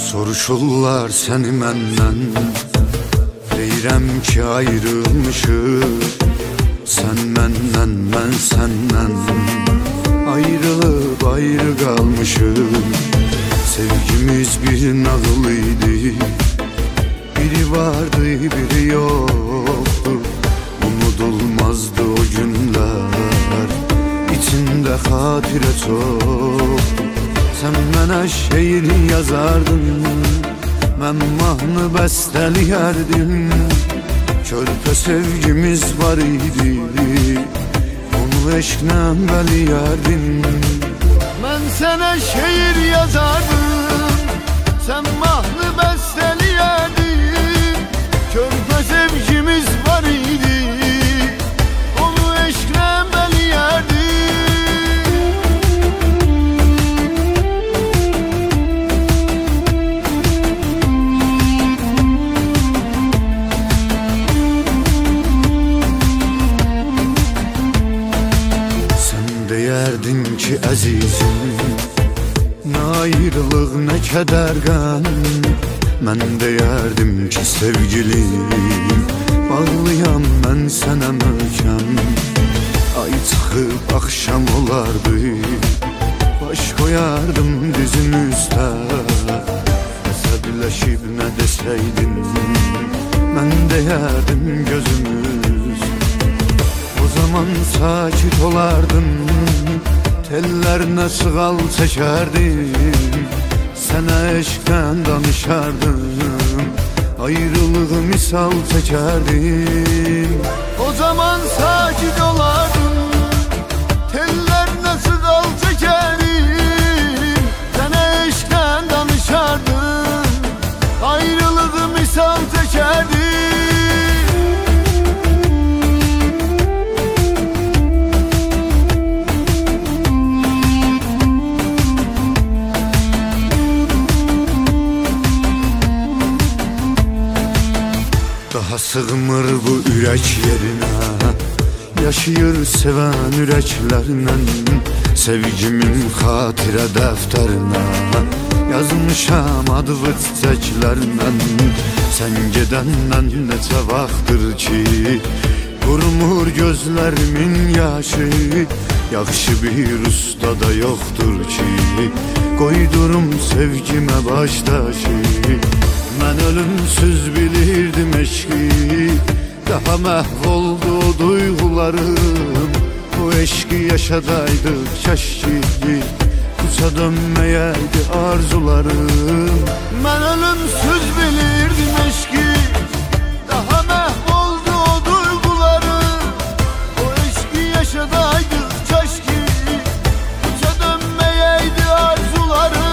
Soruşurlar səni məndən, deyirəm ki ayrılmışıq. Sən məndən, mən səndən, ayrılıb ayrı qalmışıq. Sevgimiz bir nağıl idi, biri vardı biri yoktu. Unudulmazdı o günler, içinde hatire çoktu. Sen mənə şeir yazardın, mən mahnı bəstəliyərdim. Körpə sevgimiz var idi, onu eşqlə bəliyərdim. Mən sənə şeir yazardım, sen mahnı bəstəliyərdin. Körpə sevgimiz var idi, onu eşqlə bəliyərdim. Deyərdin ki əzizim, nə ayrılıq, nə kədər qəm. Mən deyərdim ki sevgilim, bağlıyam mən sənə möhkəm. Ay çıxıb axşam olardı, baş qoyardım dizin üstə. Əsəbləşib nə desəydin, mən deyərdim gözümüz. O zaman sakit olardın, tellerine sığal çekerdim. Sana eşkten danışardım, ayrılığı misal çekerdim. O zaman sakit olardın, tellerine sığal çekerdim. Sana eşkten danışardım, ayrılığı misal çekerdim. Daha sığmır bu ürək yerinə, yaşayır sevən ürəklərlə. Sevgimin xatirə dəftərinə yazmışam adlı çiçəklərlə. Sən gedəndən neçə vaxtdır ki, qurmur gözlərimin yaşı. Yaxşı bir usta da yoxdur ki, qoydurum sevgimə başdaşı. Mən ölümsüz bilirdim eşki, daha məhv oldu o duygularım. Bu eşki yaşadaydık keşki, kuça dönməyəydi arzularım. Mən ölümsüz bilirdim eşki, daha məhv oldu o duygularım. O eşki yaşadaydık keşki, kuça dönməyəydi arzularım.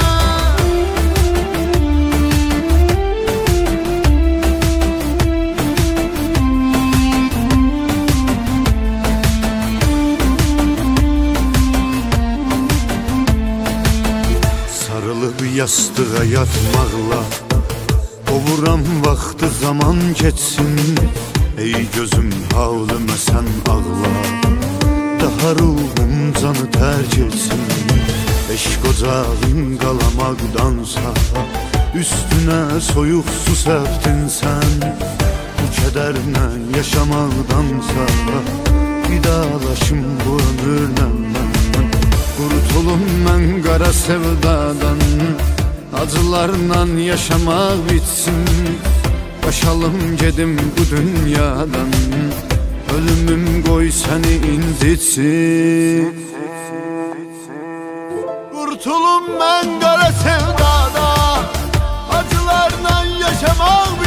Yastığa yatmaqla qovuram vaxtı, zaman geçsin. Ey gözüm havlımə sən ağla, daha ruhum canı tərk etsin. Eşq ocağın qalamaqdansa, üstünə soyuq su səpdin sən. Bu kədərlə yaşamaqdansa, vidalaşım bu ömürlə mən. Qurtulum mən qara sevdadan, acılarla yaşamaq bitsin. Başalım gedim bu dünyadan, ölümüm qoy səni incitsin. Qurtulum mən qara sevdadan, acılarla yaşamaq bitsin.